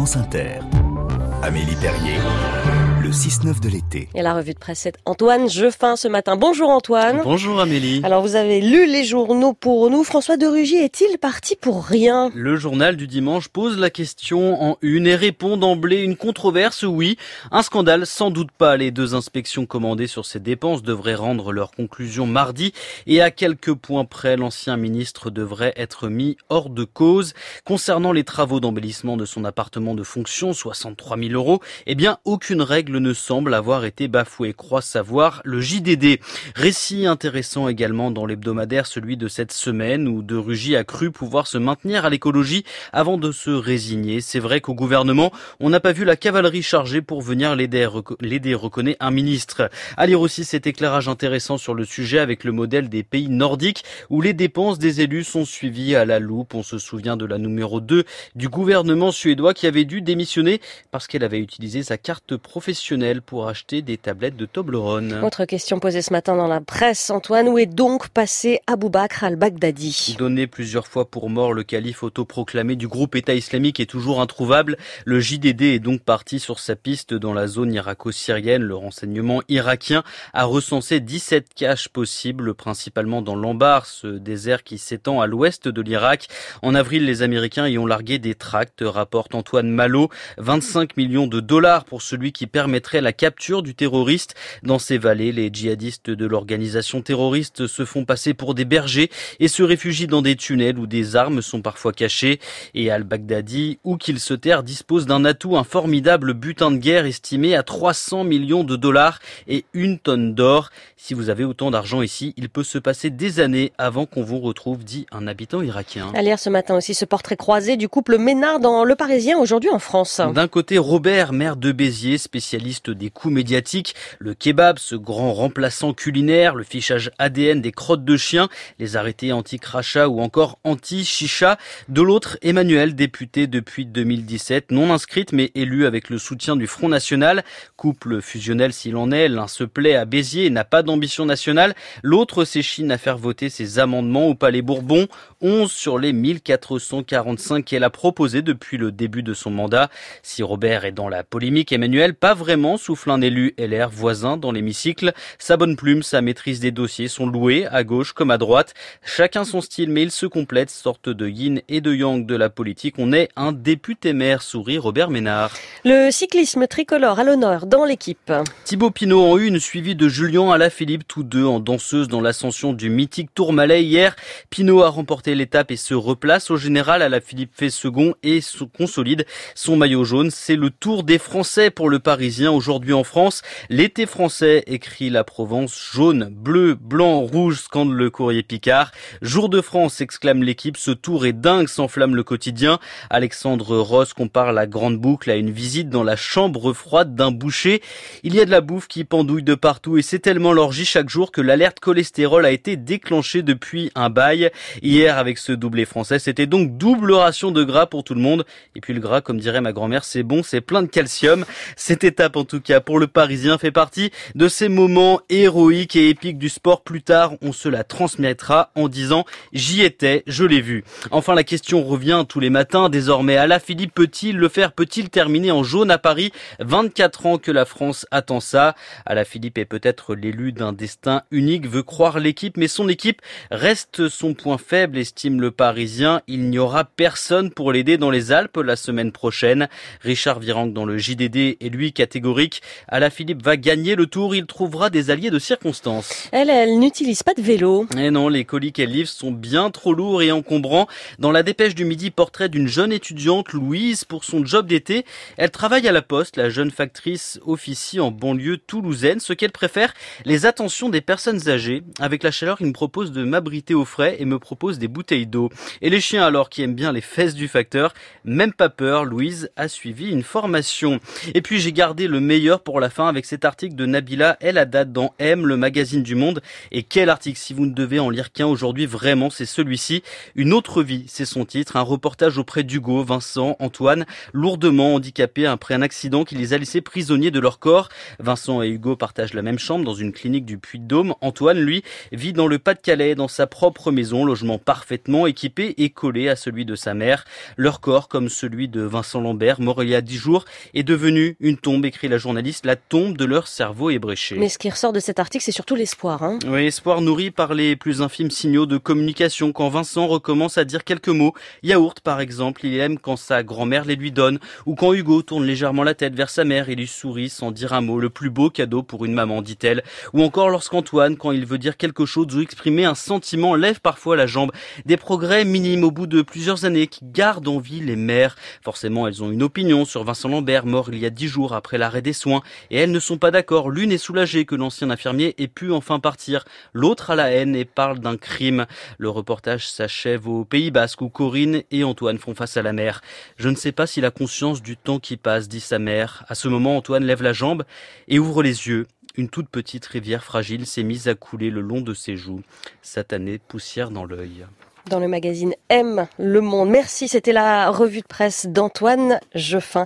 France Inter. Amélie Perrier, le 6-9 de l'été. Et la revue de presse, c'est Antoine Jeffin ce matin. Bonjour Antoine. Bonjour Amélie. Alors vous avez lu les journaux pour nous. François de Rugy est-il parti pour rien ? Le journal du dimanche pose la question en une et répond d'emblée une controverse, oui. Un scandale, sans doute pas. Les 2 inspections commandées sur ces dépenses devraient rendre leur conclusion mardi. Et à quelques points près, l'ancien ministre devrait être mis hors de cause. Concernant les travaux d'embellissement de son appartement de fonction, 63 000 €, eh bien aucune règle ne semble avoir été bafouée, croit savoir le JDD. Récit intéressant également dans l'hebdomadaire, celui de cette semaine où de Rugy a cru pouvoir se maintenir à l'écologie avant de se résigner. C'est vrai qu'au gouvernement, on n'a pas vu la cavalerie chargée pour venir l'aider, reconnaît un ministre. À lire aussi cet éclairage intéressant sur le sujet avec le modèle des pays nordiques où les dépenses des élus sont suivies à la loupe. On se souvient de la numéro 2 du gouvernement suédois qui avait dû démissionner parce qu'elle avait utilisé sa carte professionnelle pour acheter des tablettes de Toblerone. Autre question posée ce matin dans la presse, Antoine, où est donc passé Abou Bakr al-Baghdadi ? Donné plusieurs fois pour mort, le calife autoproclamé du groupe État islamique est toujours introuvable. Le JDD est donc parti sur sa piste dans la zone irako-syrienne. Le renseignement irakien a recensé 17 caches possibles, principalement dans l'Anbar, ce désert qui s'étend à l'ouest de l'Irak. En avril, les Américains y ont largué des tracts, rapporte Antoine Malo. 25 millions de dollars pour celui qui permettrait la capture du terroriste. Dans ces vallées, les djihadistes de l'organisation terroriste se font passer pour des bergers et se réfugient dans des tunnels où des armes sont parfois cachées. Et al-Baghdadi, où qu'il se terre, dispose d'un atout, un formidable butin de guerre estimé à 300 millions de dollars et 1 tonne d'or. Si vous avez autant d'argent ici, il peut se passer des années avant qu'on vous retrouve, dit un habitant irakien. À lire ce matin aussi ce portrait croisé du couple Ménard dans Le Parisien aujourd'hui en France. D'un côté, Robert, maire de Béziers, spécialiste des coups médiatiques, le kebab, ce grand remplaçant culinaire, le fichage ADN des crottes de chiens, les arrêtés anti-crachat ou encore anti-chicha. De l'autre, Emmanuel, députée depuis 2017, non inscrite mais élue avec le soutien du Front National. Couple fusionnel s'il en est, l'un se plaît à Béziers et n'a pas d'ambition nationale, l'autre s'échine à faire voter ses amendements au Palais Bourbon, 11 sur les 1445 qu'elle a proposés depuis le début de son mandat. Si Robert est dans la polémique, Emmanuel, pas vraiment, souffle un élu LR voisin dans l'hémicycle. Sa bonne plume, sa maîtrise des dossiers sont loués, à gauche comme à droite. Chacun son style, mais ils se complètent, sorte de yin et de yang de la politique. On est un député-maire, sourit Robert Ménard. Le cyclisme tricolore à l'honneur dans l'équipe. Thibaut Pinot en une, suivi de Julien Alaphilippe, tous deux en danseuse dans l'ascension du mythique Tourmalet hier. Pinot a remporté l'étape et se replace. Au général, Alaphilippe fait second et consolide son maillot jaune. C'est le tour des Français pour le Parisien aujourd'hui en France. L'été français, écrit la Provence, jaune, bleu, blanc, rouge, scande le courrier Picard. Jour de France, exclame l'équipe, ce tour est dingue, s'enflamme le quotidien. Alexandre Ross compare la grande boucle à une visite dans la chambre froide d'un boucher. Il y a de la bouffe qui pendouille de partout et c'est tellement l'orgie chaque jour que l'alerte cholestérol a été déclenchée depuis un bail. Hier, avec ce doublé français, c'était donc double ration de gras pour tout le monde. Et puis le gras, comme dirait ma grand-mère, c'est bon, c'est plein de calcium. Cette étape, en tout cas, pour le Parisien, fait partie de ces moments héroïques et épiques du sport. Plus tard, on se la transmettra en disant « J'y étais, je l'ai vu ». Enfin, la question revient tous les matins. Désormais, Alaphilippe peut-il le faire ? Peut-il terminer en jaune à Paris ? 24 ans que la France attend ça. Alaphilippe est peut-être l'élu d'un destin unique, veut croire l'équipe, mais son équipe reste son point faible, estime le Parisien. Il n'y aura personne pour l'aider dans les Alpes la semaine prochaine. Richard Virenque dans le JDD est lui catégorique. Alaphilippe va gagner le tour, il trouvera des alliés de circonstance. Elle n'utilise pas de vélo. Et non, les colis qu'elle livre sont bien trop lourds et encombrants. Dans la dépêche du midi, portrait d'une jeune étudiante, Louise, pour son job d'été. Elle travaille à la Poste, la jeune factrice officie en banlieue toulousaine. Ce qu'elle préfère, les attentions des personnes âgées. Avec la chaleur, il me propose de m'abriter au frais et me propose des bouteilles d'eau. Et les chiens alors, qui aiment bien les fesses du facteur, même pas peur, Louise a suivi une formation. Et puis j'ai gardé le meilleur pour la fin avec cet article de Nabila El Haddad dans M, le magazine du Monde. Et quel article, si vous ne devez en lire qu'un aujourd'hui, vraiment, c'est celui-ci. Une autre vie, c'est son titre. Un reportage auprès d'Hugo, Vincent, Antoine, lourdement handicapés après un accident qui les a laissés prisonniers de leur corps. Vincent et Hugo partagent la même chambre dans une clinique clinique du Puy-de-Dôme. Antoine, lui, vit dans le Pas-de-Calais, dans sa propre maison, logement parfaitement équipé et collé à celui de sa mère. Leur corps, comme celui de Vincent Lambert, mort il y a 10 jours, est devenu une tombe, écrit la journaliste, la tombe de leur cerveau ébréché. Mais ce qui ressort de cet article, c'est surtout l'espoir. Oui, espoir nourri par les plus infimes signaux de communication. Quand Vincent recommence à dire quelques mots, yaourt par exemple, il aime quand sa grand-mère les lui donne, ou quand Hugo tourne légèrement la tête vers sa mère et lui sourit sans dire un mot, le plus beau cadeau pour une maman, dit-elle. Ou encore lorsqu'Antoine, quand il veut dire quelque chose ou exprimer un sentiment, lève parfois la jambe. Des progrès minimes au bout de plusieurs années qui gardent en vie les mères. Forcément, elles ont une opinion sur Vincent Lambert, mort il y a 10 jours après l'arrêt des soins, et elles ne sont pas d'accord. L'une est soulagée que l'ancien infirmier ait pu enfin partir, l'autre a la haine et parle d'un crime. Le reportage s'achève au Pays Basque où Corinne et Antoine font face à la mer. Je ne sais pas s'il a conscience du temps qui passe, dit sa mère. À ce moment, Antoine lève la jambe et ouvre les yeux. Une toute petite rivière fragile s'est mise à couler le long de ses joues. Satanée, poussière dans l'œil. Dans le magazine M, Le Monde. Merci, c'était la revue de presse d'Antoine Jeffin.